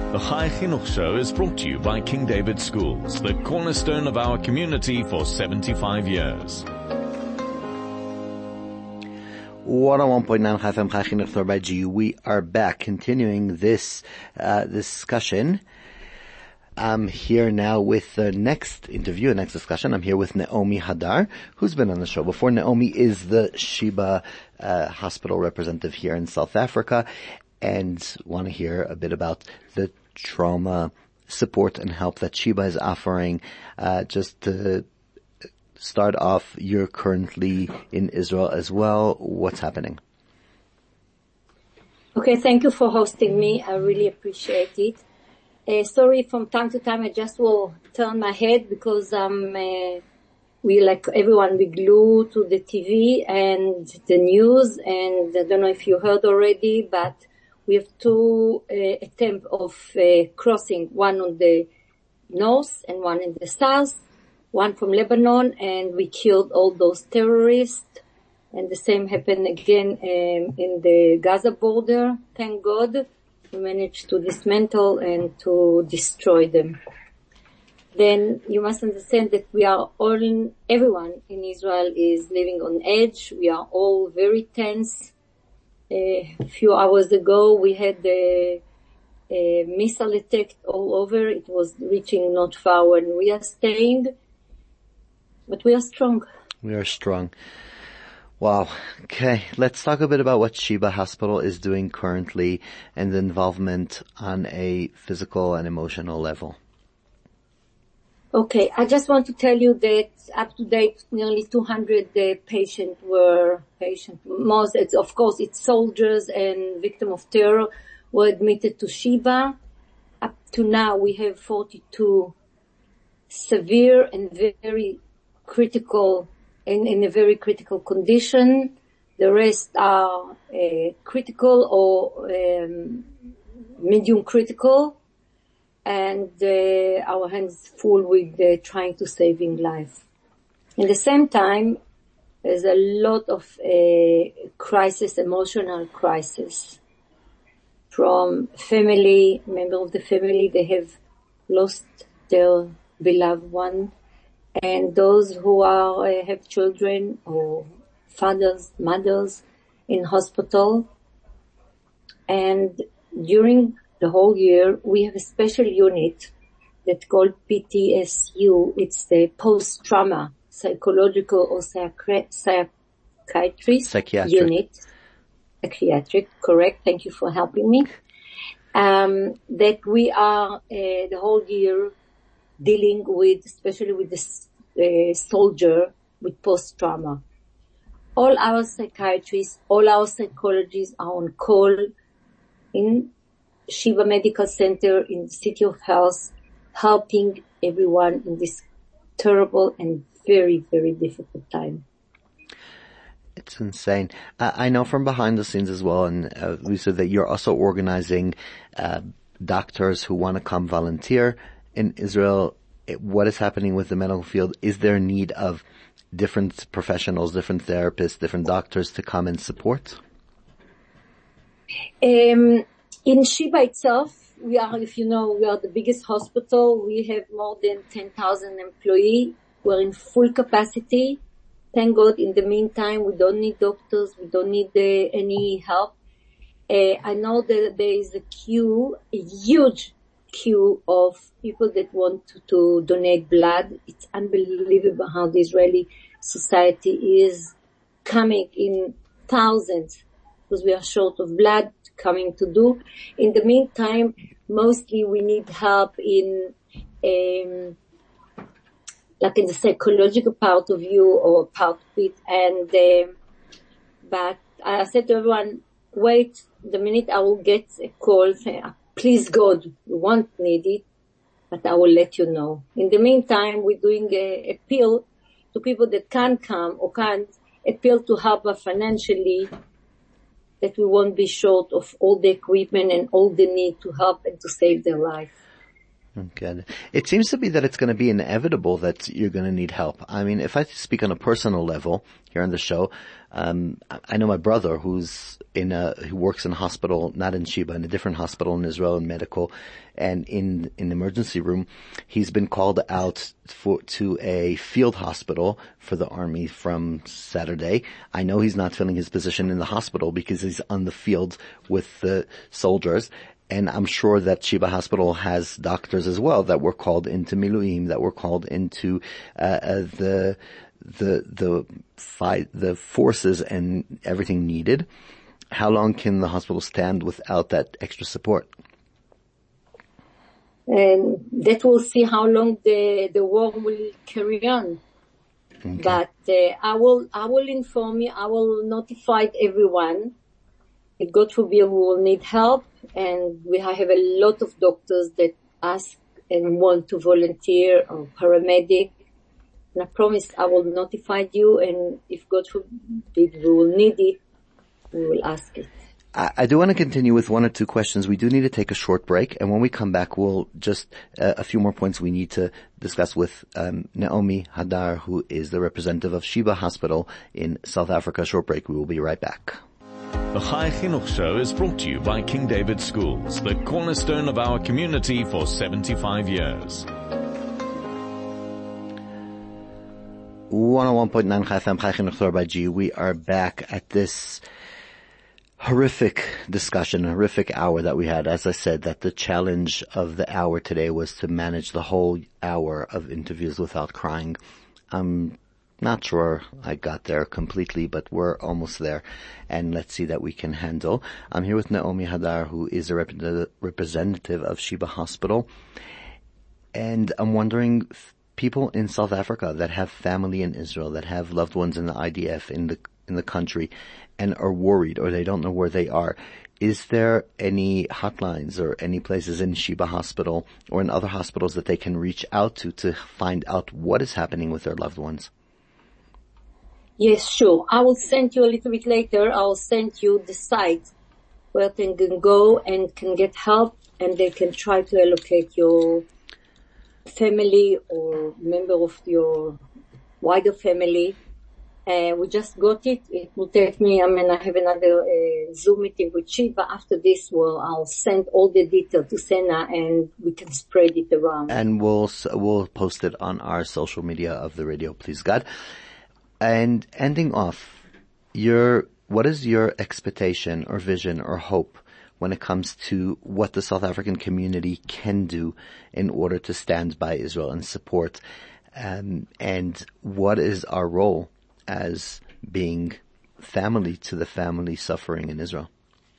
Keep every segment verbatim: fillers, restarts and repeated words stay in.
The Chai Chinuch Show is brought to you by King David Schools, the cornerstone of our community for seventy-five years. one oh one point nine Chai F M, Chai Chinuch Thor by G. We are back continuing this uh, discussion. I'm here now with the next interview, the next discussion. I'm here with Naomi Hadar, who's been on the show before. Naomi is the Sheba uh, hospital representative here in South Africa, and want to hear a bit about the trauma support and help that Sheba is offering. Uh, just to start off, you're currently in Israel as well. What's happening? Okay, thank you for hosting me. I really appreciate it. Uh, sorry, from time to time I just will turn my head because um, uh, we, like everyone, we glue to the T V and the news, and I don't know if you heard already, but we have two uh, attempts of uh, crossing, one on the north and one in the south, one from Lebanon, and we killed all those terrorists. And the same happened again um, in the Gaza border, thank God. We managed to dismantle and to destroy them. Then you must understand that we are all, in, everyone in Israel is living on edge. We are all very tense. Uh, a few hours ago we had a, a missile attack all over. It was reaching not far when we are staying. But we are strong. We are strong. Wow. Okay. Let's talk a bit about what Sheba Hospital is doing currently and the involvement on a physical and emotional level. Okay. I just want to tell you that up to date, nearly two hundred uh, patients were patients. Most, it's, of course, it's soldiers and victims of terror were admitted to Sheba. Up to now, we have forty-two severe and very critical In, in a very critical condition. The rest are uh, critical or um, medium critical, and uh, our hands full with uh, trying to saving life. At the same time, there's a lot of uh, crisis, emotional crisis from family, member of the family. They have lost their beloved one. And those who are, uh, have children or fathers, mothers in hospital. And during the whole year, we have a special unit that's called P T S U. It's the post-trauma psychological or psychiatry unit. Psychiatric, correct. Thank you for helping me. Um, that we are uh, the whole year dealing with, especially with the uh, soldier with post-trauma. All our psychiatrists, all our psychologists are on call in Sheba Medical Center in the City of Health, helping everyone in this terrible and very, very difficult time. It's insane. Uh, I know from behind the scenes as well, and uh, we said that you're also organizing uh, doctors who want to come volunteer in Israel. What is happening with the medical field? Is there a need of different professionals, different therapists, different doctors to come and support? Um, in Sheba itself, we are, if you know, we are the biggest hospital. We have more than ten thousand employees. We're in full capacity. Thank God. In the meantime, we don't need doctors. We don't need uh, any help. Uh, I know that there is a queue, a huge queue of people that want to, to donate blood. It's unbelievable how the Israeli society is coming in thousands because we are short of blood coming to do. In the meantime, mostly we need help in, um, like in the psychological part of you or part of it. And, uh, but I said to everyone, wait the minute I will get a call saying, please God, we won't need it, but I will let you know. In the meantime, we're doing a appeal to people that can't come or can't appeal to help us financially, that we won't be short of all the equipment and all the need to help and to save their life. Okay. It seems to be that it's going to be inevitable that you're going to need help. I mean, if I speak on a personal level here on the show, um, I know my brother who's in a, who works in a hospital, not in Sheba, in a different hospital in Israel, in medical, and in, in the emergency room, he's been called out for, to a field hospital for the army from Saturday. I know he's not filling his position in the hospital because he's on the field with the soldiers. And I'm sure that Sheba Hospital has doctors as well that were called into Miluim, that were called into uh, uh, the the the fight, the forces and everything needed. How long can the hospital stand without that extra support? And that we'll see how long the the war will carry on. Okay. But uh, I will I will inform you. I will notify everyone. If God forbid we will need help, and we have a lot of doctors that ask and want to volunteer or paramedic. And I promise I will notify you, and if God forbid we will need it, we will ask it. I, I do want to continue with one or two questions. We do need to take a short break, and when we come back, we'll just uh, a few more points we need to discuss with um, Naomi Hadar, who is the representative of Sheba Hospital in South Africa. Short break. We will be right back. The Chai Chinuch Show is brought to you by King David Schools, the cornerstone of our community for seventy-five years. one oh one point nine Chai F M, Chai Chinuch Torah by G. We are back at this horrific discussion, horrific hour that we had. As I said, that the challenge of the hour today was to manage the whole hour of interviews without crying. I'm not sure I got there completely, but we're almost there, and let's see that we can handle. I'm here with Naomi Hadar, who is a rep- representative of Sheba Hospital, and I'm wondering, people in South Africa that have family in Israel, that have loved ones in the I D F in the in the country, and are worried or they don't know where they are. Is there any hotlines or any places in Sheba Hospital or in other hospitals that they can reach out to to find out what is happening with their loved ones? Yes, sure. I will send you a little bit later. I will send you the site where they can go and can get help, and they can try to allocate your family or member of your wider family. Uh, we just got it. It will take me, I mean, I have another uh, Zoom meeting with Sheba. After this, well, I'll send all the details to Sena, and we can spread it around. And we'll, we'll post it on our social media of the radio, please God. And ending off, your, what is your expectation or vision or hope when it comes to what the South African community can do in order to stand by Israel and support, um, and what is our role as being family to the family suffering in Israel?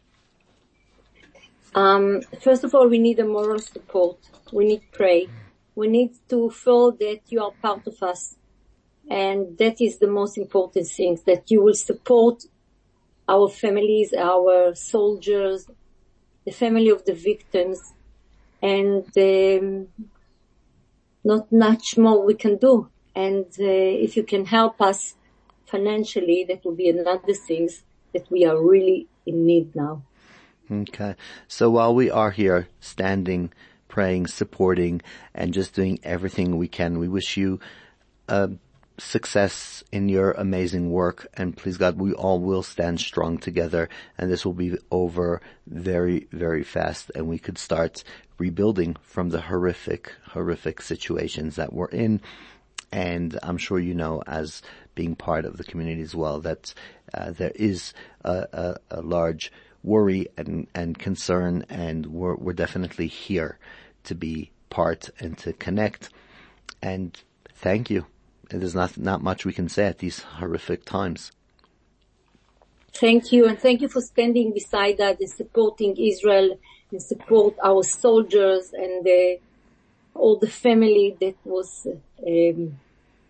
Um, first of all, we need a moral support. We need pray. We need to feel that you are part of us. And that is the most important thing, that you will support our families, our soldiers, the family of the victims, and um, not much more we can do. And uh, if you can help us financially, that will be another thing that we are really in need now. Okay. So while we are here standing, praying, supporting, and just doing everything we can, we wish you uh success in your amazing work, and please God, we all will stand strong together, and this will be over very, very fast, and we could start rebuilding from the horrific, horrific situations that we're in. And I'm sure you know, as being part of the community as well, that uh, there is a, a, a large worry and, and concern, and we're, we're definitely here to be part and to connect. And thank you. There's not, not much we can say at these horrific times. Thank you, and thank you for standing beside us and supporting Israel and support our soldiers and uh, all the family that was um,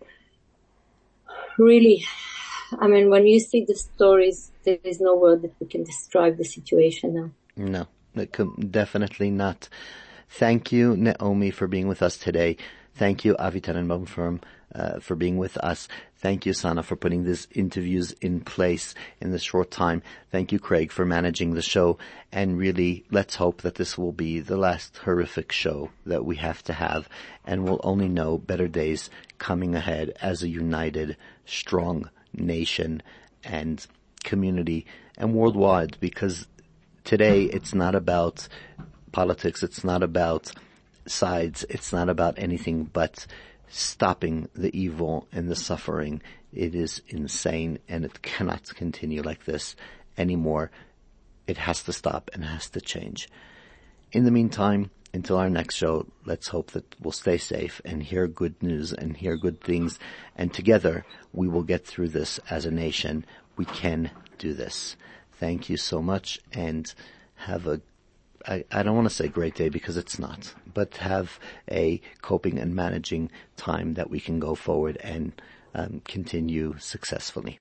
really, I mean, when you see the stories, there is no word that we can describe the situation now. No, definitely not. Thank you, Naomi, for being with us today. Thank you, Avi Tenenbaum, for, uh, for being with us. Thank you, Sana, for putting these interviews in place in this short time. Thank you, Craig, for managing the show. And really, let's hope that this will be the last horrific show that we have to have, and we'll only know better days coming ahead as a united, strong nation and community and worldwide, because today it's not about politics, it's not about sides, it's not about anything but stopping the evil and the suffering. It is insane, and it cannot continue like this anymore. It has to stop and has to change. In the meantime, until our next show, let's hope that we'll stay safe and hear good news and hear good things, and together we will get through this as a nation. We can do this. Thank you so much, and have a I, I don't want to say great day, because it's not, but have a coping and managing time that we can go forward and um, continue successfully.